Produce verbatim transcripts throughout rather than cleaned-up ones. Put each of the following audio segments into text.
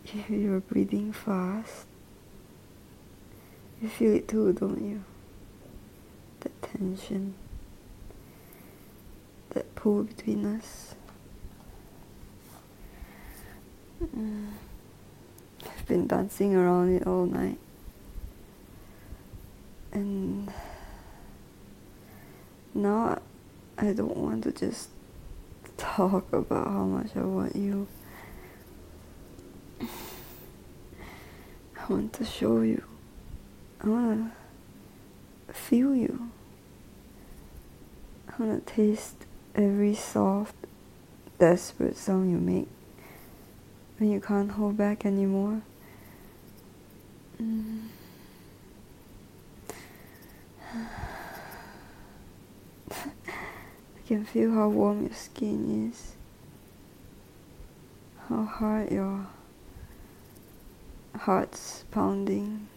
You're breathing fast. You feel it too, don't you? That tension, that pull between us. Mm. I've been dancing around it all night. And now I don't want to just talk about how much I want you. I want to show you. I want to feel you. I want to taste every soft, desperate sound you make when you can't hold back anymore. Mm. I can feel how warm your skin is, how hard your heart's pounding.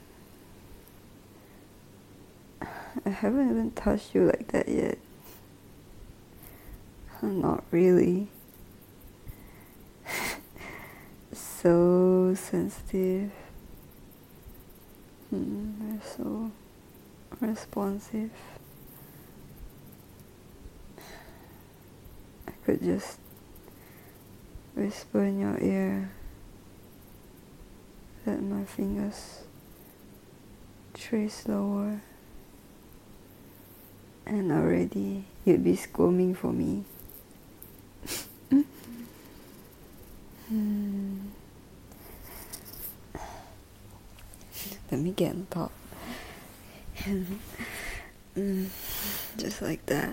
I haven't even touched you like that yet. Not really. So sensitive. Mm, you're so responsive. I could just whisper in your ear. Let my fingers trace lower. And already you'd be squirming for me. hmm. Let me get on top. mm, just like that.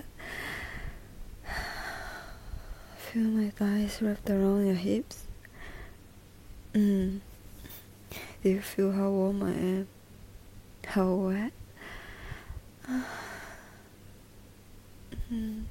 Feel my thighs wrapped around your hips. Mm. Do you feel how warm I am? How wet? mm.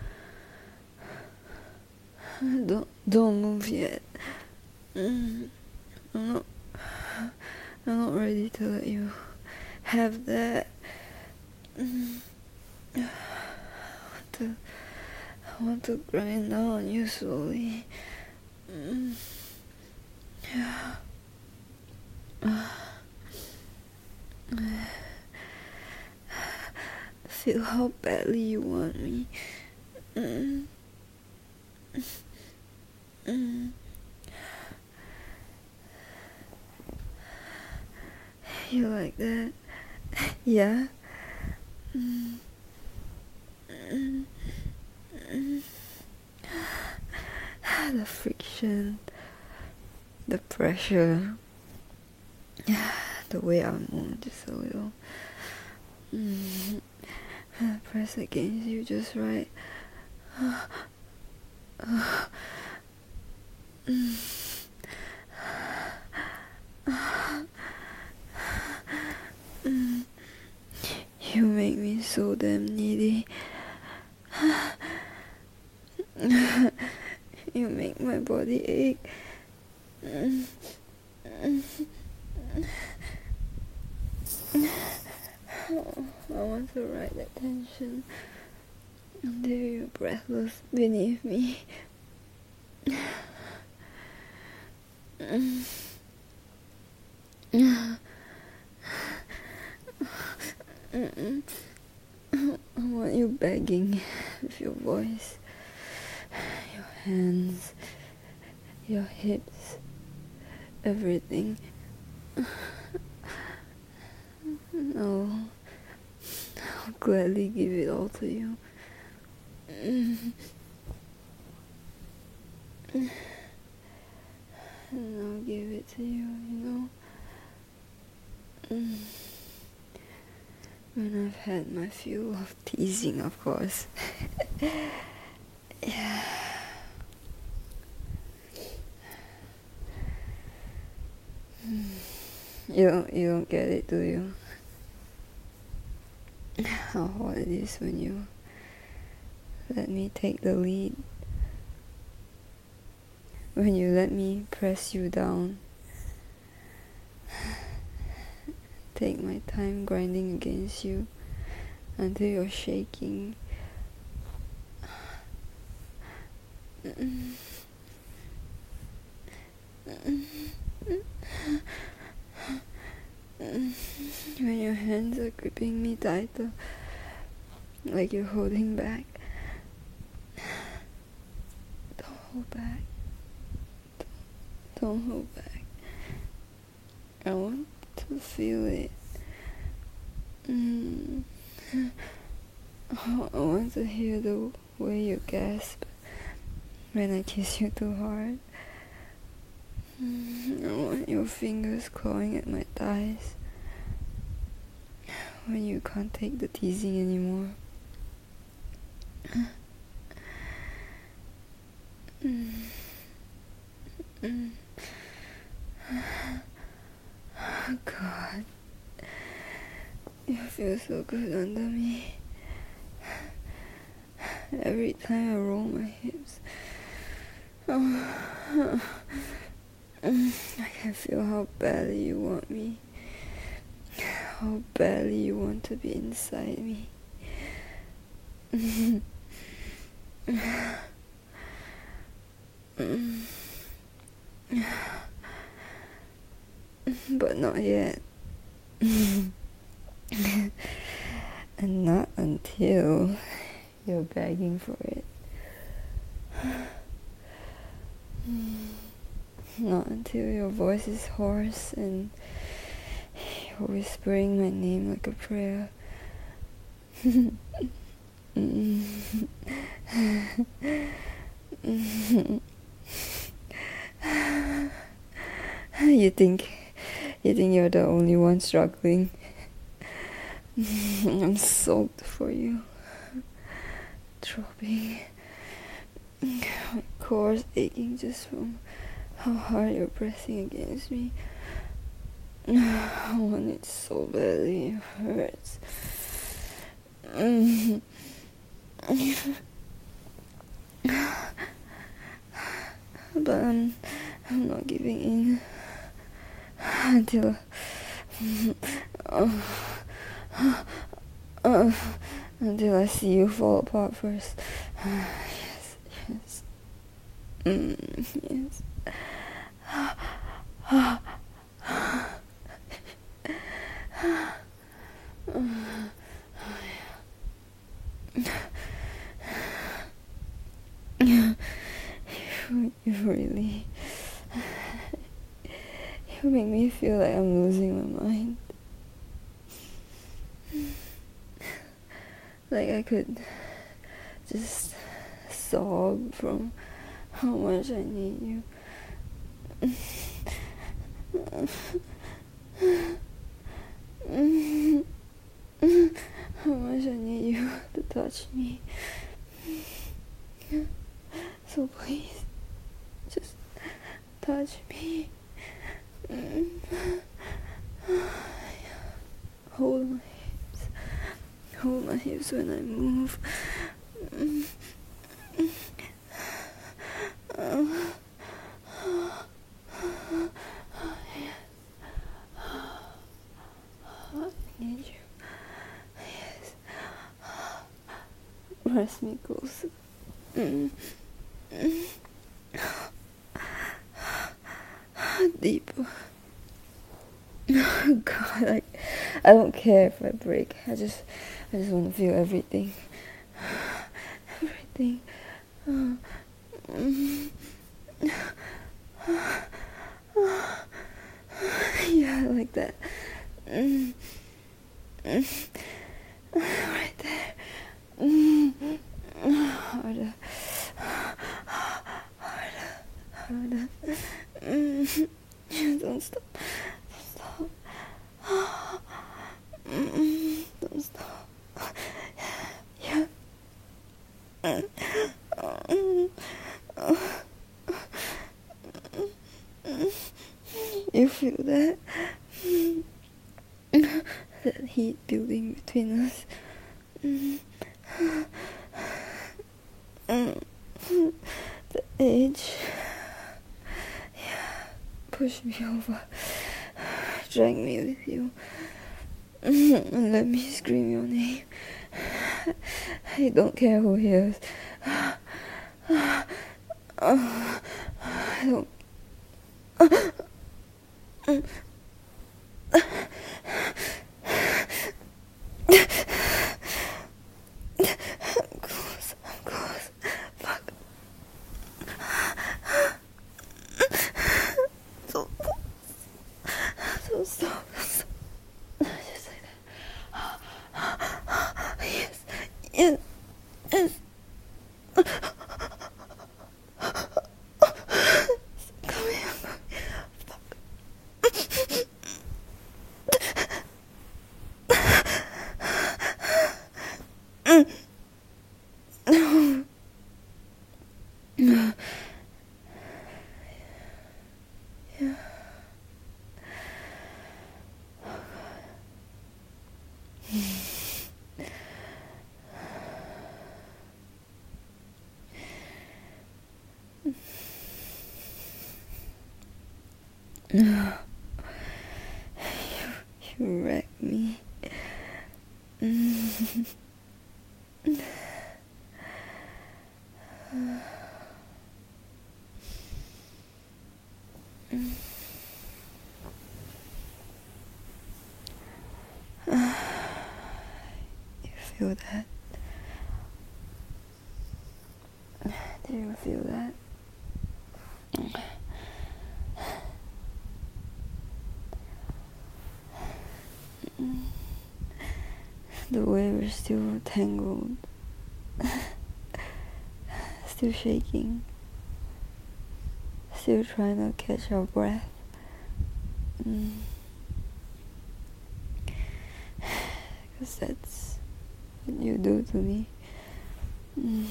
Don't don't move yet. Mm. I'm not. I'm not ready to let you have that. Mm. I want to. I want to grind down on you slowly. Mm. Yeah. Feel how badly you want me. Mm. Mm. You like that? Yeah? Mm. Mm. Mm. The friction, the pressure, the way I move just a little. Mm. Press against you just right. Mm. Mm. You make me so damn needy. You make my body ache. Mm. Oh, I want to ride that tension until you're breathless beneath me. Mm. Mm-mm. I want you begging with your voice, your hands, your hips, everything. No, I'll gladly give it all to you. Mm. And I'll give it to you, you know. Mm. When I've had my fill of teasing, of course. Yeah. You don't, you don't get it, do you? How hard it is when you let me take the lead. When you let me press you down. Take my time grinding against you until you're shaking. Mm-mm. Mm-mm. When your hands are gripping me tighter, like you're holding back. Don't hold back. Don't, don't hold back. I want to feel it. Mm. I want to hear the way you gasp when I kiss you too hard. I want your fingers clawing at my thighs when you can't take the teasing anymore. Mm. Mm. God, you feel so good under me. Every time I roll my hips, oh, I can feel how badly you want me, how badly you want to be inside me. But not yet. And not until you're begging for it. Not until your voice is hoarse and you're whispering my name like a prayer. You think you think you're the only one struggling. I'm soaked for you. Throbbing. My core's aching just from how hard you're pressing against me. I want it so badly, it hurts. But I'm, I'm not giving in until uh, uh, until I see you fall apart first. Yes, yes, mm, yes. You, you really, you make me feel like I'm losing my mind. Like I could just sob from how much I need you. How much I need you to touch me. So please, just touch me. Hold my hips. Hold my hips when I move. I need you. Yes. Press me closer. Deeper. God, like, I don't care if I break. I just, I just want to feel everything. Everything. Yeah, like that. Right there. Harder. Harder. Harder. Don't stop. Don't stop. Don't stop. Yeah. You feel that? That heat building between us. The edge. Yeah. Push me over. Drag me with you. And let me scream your name. I don't care who hears. I don't. close, I'm close. Fuck. So so stop. So, just like that. Yes, yes, yes. Come here, come here. Fuck. Yeah. You, you wrecked me. You feel that? Do you feel that? The way we're still tangled, still shaking, still trying to catch our breath. Mm. Cause that's what you do to me. Mm.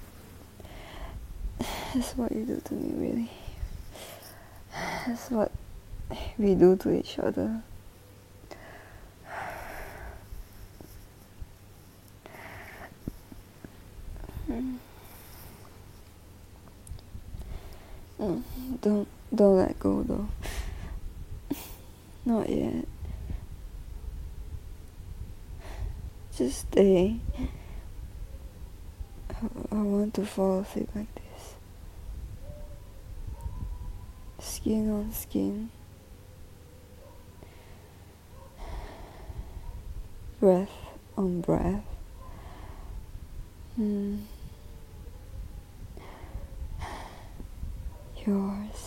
That's what you do to me, really. That's what we do to each other. Mm. Mm. Don't don't let go though. Not yet. Just stay. I, I want to fall asleep like this. Skin on skin. Breath on breath. Hmm. Yours.